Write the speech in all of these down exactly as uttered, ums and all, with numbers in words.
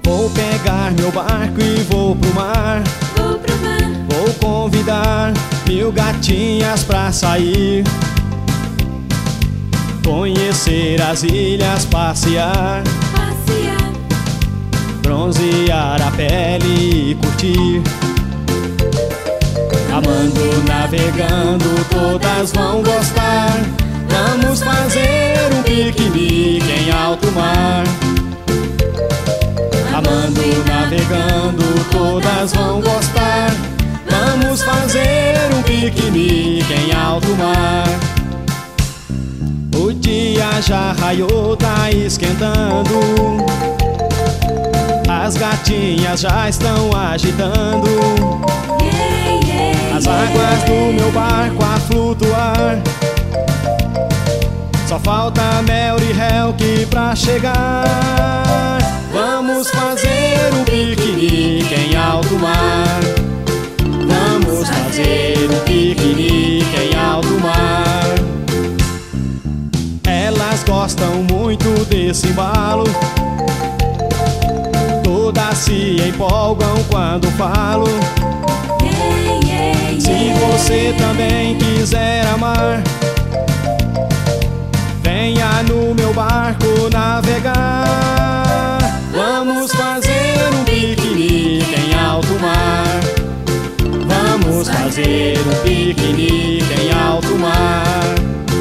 Vou pegar meu barco e vou pro mar. Vou pro mar. Vou convidar mil gatinhas pra sair, conhecer as ilhas, passear, Passear. bronzear a pele e curtir. Amando, navegando, todas vão gostar. Vamos fazer um piquenique em alto mar. Amando, navegando, todas vão gostar. Vamos fazer um piquenique em alto mar. O dia já raiou, tá esquentando. As gatinhas já estão agitando Yeah, yeah, as águas do meu barco a flutuar. Só falta Mel e Helk pra chegar. Vamos fazer um piquenique em alto mar. Vamos fazer um piquenique em alto mar. Elas gostam muito desse embalo. Todas se empolgam quando falo. yeah, yeah, Se yeah. você também quiser amar, venha no meu barco navegar. Vamos fazer um piquenique em alto mar. Vamos fazer um piquenique em alto mar.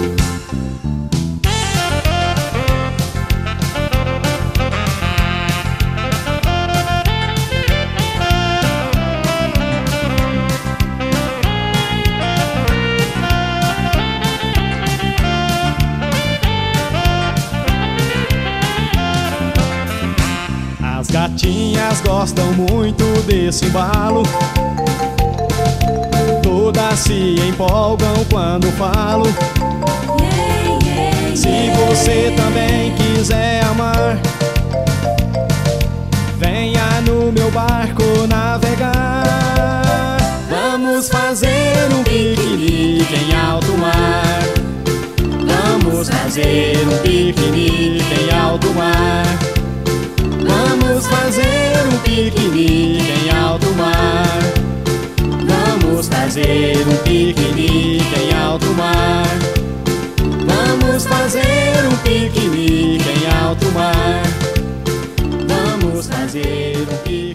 As gatinhas gostam muito desse embalo. Todas se empolgam quando falo. Yeah, yeah, Se yeah. você também quiser amar, venha no meu barco navegar. Vamos fazer um piquenique em alto mar. Vamos fazer um piquenique em alto mar. Vamos fazer um piquenique em alto mar. Vamos fazer um piquenique em alto mar. Vamos fazer um piquenique em alto mar. Vamos fazer um piquenique.